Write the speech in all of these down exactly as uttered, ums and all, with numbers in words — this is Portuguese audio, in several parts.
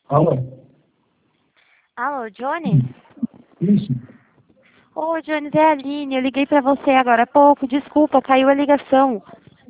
Alô? Alô, Jones? Isso. Ô, Jones, é a Aline. Eu liguei pra você agora há pouco. Desculpa, caiu a ligação.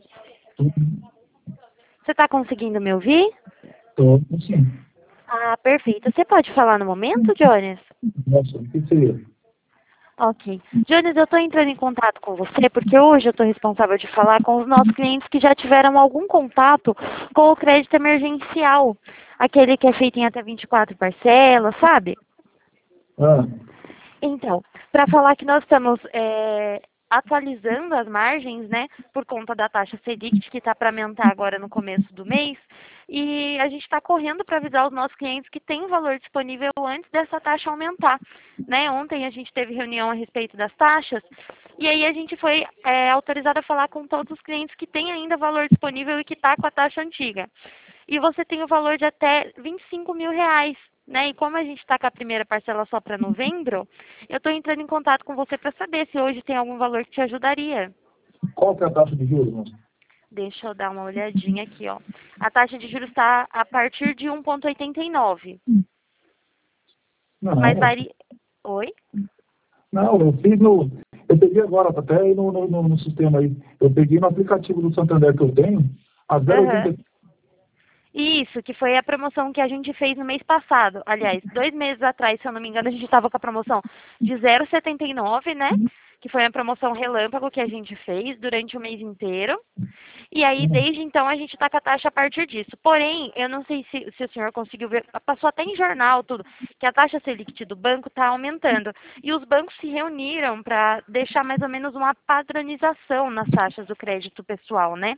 Você tá conseguindo me ouvir? Tô, sim. Ah, perfeito. Você pode falar no momento, Jones? Nossa, o que seria? Ok. Jones, eu estou entrando em contato com você porque hoje eu estou responsável de falar com os nossos clientes que já tiveram algum contato com o crédito emergencial. Aquele que é feito em até vinte e quatro parcelas, sabe? Ah, Então, para falar que nós estamos é, atualizando as margens, né, por conta da taxa Selic, que está para aumentar agora no começo do mês, e a gente está correndo para avisar os nossos clientes que tem valor disponível antes dessa taxa aumentar. Né? Ontem a gente teve reunião a respeito das taxas, e aí a gente foi é, autorizado a falar com todos os clientes que têm ainda valor disponível e que está com a taxa antiga. E você tem o valor de até vinte e cinco mil reais. Né? E como a gente está com a primeira parcela só para novembro, eu estou entrando em contato com você para saber se hoje tem algum valor que te ajudaria. qual que é a taxa de juros, moço? Deixa eu dar uma olhadinha aqui, ó. A taxa de juros está a partir de um vírgula oitenta e nove. Não, Mas moço. varia... Oi? Não, eu fiz no... Eu peguei agora, tá até aí no, no, no, no sistema aí. Eu peguei no aplicativo do Santander que eu tenho, a Aham. zero vírgula oitenta. Isso, que foi a promoção que a gente fez no mês passado. Aliás, dois meses atrás, se eu não me engano, a gente estava com a promoção de zero vírgula setenta e nove, né? Que foi a promoção relâmpago que a gente fez durante o mês inteiro. E aí, desde então, a gente está com a taxa a partir disso. Porém, eu não sei se, se o senhor conseguiu ver, passou até em jornal tudo, que a taxa Selic do banco está aumentando. E os bancos se reuniram para deixar mais ou menos uma padronização nas taxas do crédito pessoal, né?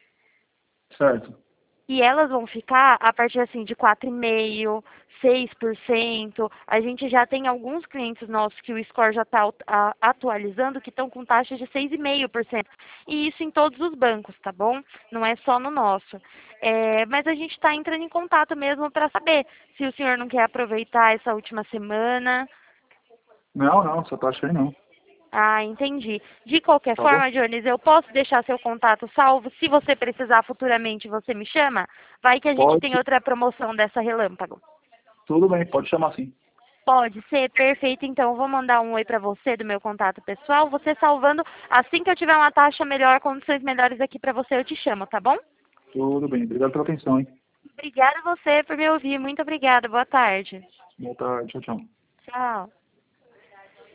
Certo. E elas vão ficar a partir assim de quatro vírgula cinco por cento, seis por cento. A gente já tem alguns clientes nossos que o score já está atualizando que estão com taxa de seis vírgula cinco por cento. E isso em todos os bancos, tá bom? Não é só no nosso. É, mas a gente está entrando em contato mesmo para saber se o senhor não quer aproveitar essa última semana. Não, não, essa taxa aí não. Ah, entendi. De qualquer Tá bom? forma, Jones, eu posso deixar seu contato salvo. Se você precisar futuramente, você me chama. Vai que a gente tem Pode. outra promoção dessa relâmpago. Tudo bem, pode chamar assim. Pode ser, perfeito. Então, eu vou mandar um oi para você do meu contato pessoal. Você salvando, assim que eu tiver uma taxa melhor, condições melhores aqui para você, eu te chamo, tá bom? Tudo bem, obrigado pela atenção, hein? Obrigada a você por me ouvir. Muito obrigada. Boa tarde. Boa tarde, tchau, tchau. Tchau.